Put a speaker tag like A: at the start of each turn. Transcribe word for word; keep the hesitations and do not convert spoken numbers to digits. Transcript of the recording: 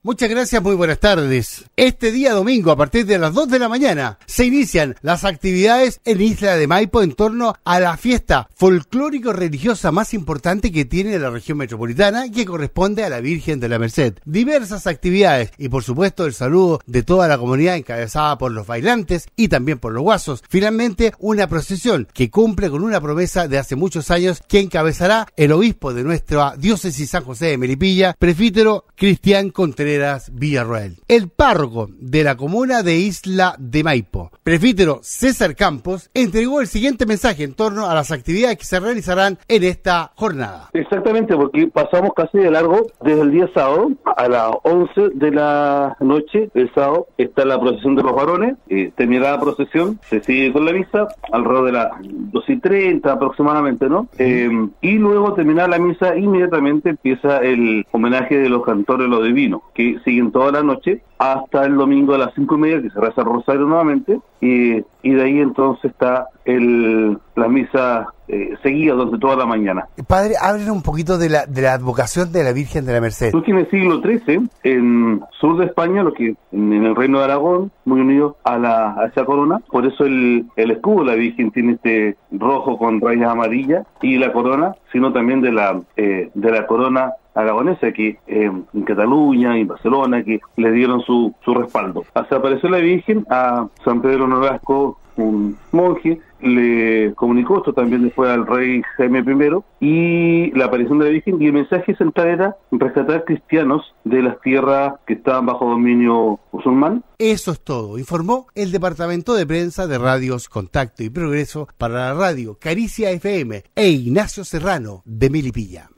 A: Muchas gracias, muy buenas tardes. Este día domingo, a partir de las dos de la mañana, se inician las actividades en Isla de Maipo en torno a la fiesta folclórico-religiosa más importante que tiene la región metropolitana, que corresponde a la Virgen de la Merced. Diversas actividades y, por supuesto, el saludo de toda la comunidad encabezada por los bailantes y también por los guasos. Finalmente, una procesión que cumple con una promesa de hace muchos años que encabezará el obispo de nuestra diócesis San José de Melipilla, presbítero Cristian Contreras Villarroel. El párroco de la comuna de Isla de Maipo, presbítero César Campos, entregó el siguiente mensaje en torno a las actividades que se realizarán en esta jornada.
B: Exactamente, porque pasamos casi de largo desde el día sábado a las once de la noche. El sábado está la procesión de los varones, eh, terminará la procesión, se sigue con la misa alrededor de las dos y treinta aproximadamente, ¿no? Eh, y luego terminada la misa, inmediatamente empieza el homenaje de los cantores los divinos, que siguen toda la noche hasta el domingo a las cinco y media, que se reza el rosario nuevamente, y, y de ahí entonces está el la misa eh, seguida durante toda la mañana.
A: Padre, háblenos un poquito de la de la advocación de la Virgen de la Merced.
B: Surge en el siglo trece, en sur de España, lo que en, en el reino de Aragón, muy unido a la a esa corona, por eso el, el escudo de la Virgen tiene este rojo con rayas amarillas, y la corona, sino también de la eh, de la corona aragonesa, que eh, en Cataluña y en Barcelona, que le dieron su, su respaldo. Se apareció la Virgen a San Pedro Nolasco, un monje, le comunicó esto también después al rey Jaime primero, y la aparición de la Virgen, y el mensaje central era rescatar cristianos de las tierras que estaban bajo dominio musulmán.
A: Eso es todo, informó el Departamento de Prensa de Radios Contacto y Progreso para la radio Caricia F M e Ignacio Serrano de Melipilla.